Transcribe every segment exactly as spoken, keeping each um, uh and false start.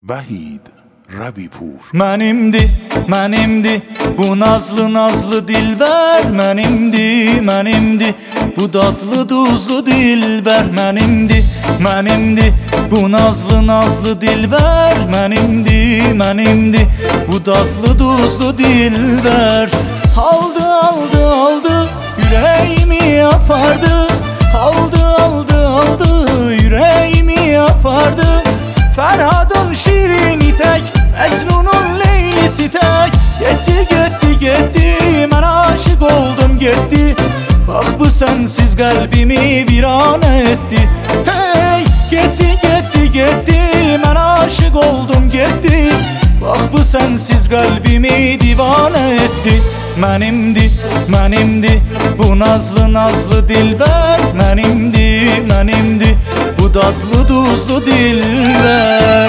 Vahid Rabipur. Mənimdi, mənimdi bu nazlı nazlı dilbər. Mənimdi, mənimdi bu dadlı duzlu dilbər. Mənimdi, mənimdi bu nazlı nazlı dilbər. Mənimdi, mənimdi bu dadlı duzlu dilbər. Aldı, aldı, aldı yüreğimi apardı. Aldı, aldı, aldı yüreğimi apardı. Ferhad'ın şirini tek, Mecnun'un Leylisi tek. Gitti, gitti, gitti, ben aşık oldum gitti. Bak bu sensiz kalbimi virane etti. Hey, gitti, gitti, gitti, ben aşık oldum gitti. Bak bu sensiz kalbimi divane etti. Mənimdi, mənimdi bu nazlı nazlı dilbər. Mənimdi, mənimdi bu dadlı duzlu dilbər.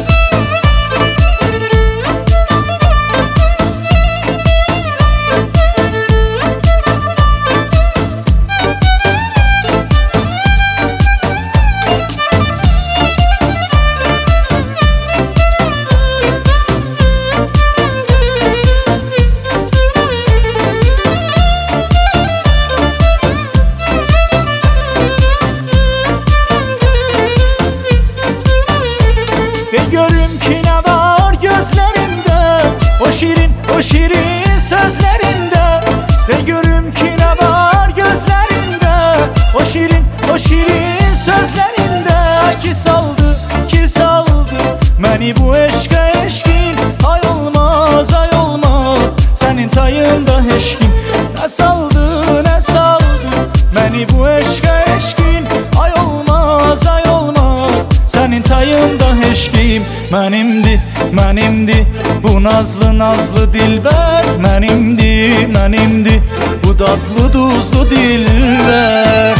Ve görüm ki ne var gözlerinde, o şirin, o şirin sözlerinde. Ve görüm ki ne var gözlerinde, o şirin, o şirin sözlerinde. Ki saldı, ki saldı beni bu eşke eşkin. Ay olmaz, ay olmaz senin tayında eşkin. Ne saldı, ne saldı beni bu eşke eşkin. Ay olmaz, ay olmaz senin tayında eşkim. Mənimdi, mənimdi bu nazlı nazlı dilbər. Mənimdi, mənimdi bu dadlı duzlu dilbər.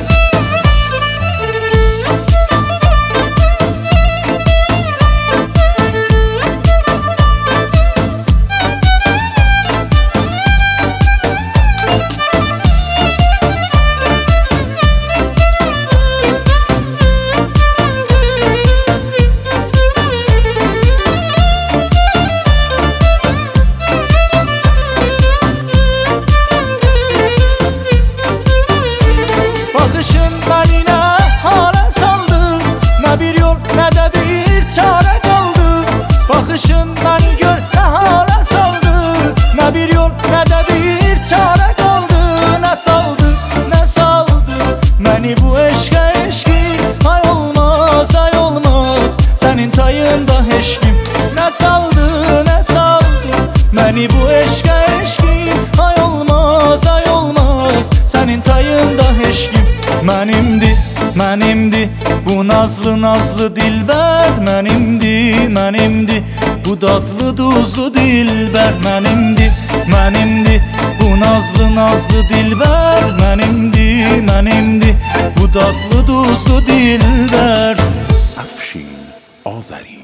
Bakışın beni ne hale saldı, ne bir yol ne de bir çare kaldı. Bakışın beni gör ne hale saldı, ne bir yol ne de bir çare kaldı. Ne saldı, ne saldı beni bu eşke eşkin. Ay olmaz, ay olmaz senin tayında eşkim. Ne saldı, ne saldı beni bu eşke eşkin. Ay olmaz, ay olmaz senin tayında eşkim. Mənimdi, mənimdi bu nazlı nazlı dilbər. Mənimdi, mənimdi bu dadlı duzlu dilbər. Mənimdi, mənimdi bu nazlı nazlı dilbər. Mənimdi, mənimdi bu dadlı duzlu dilbər. Afshin Azari.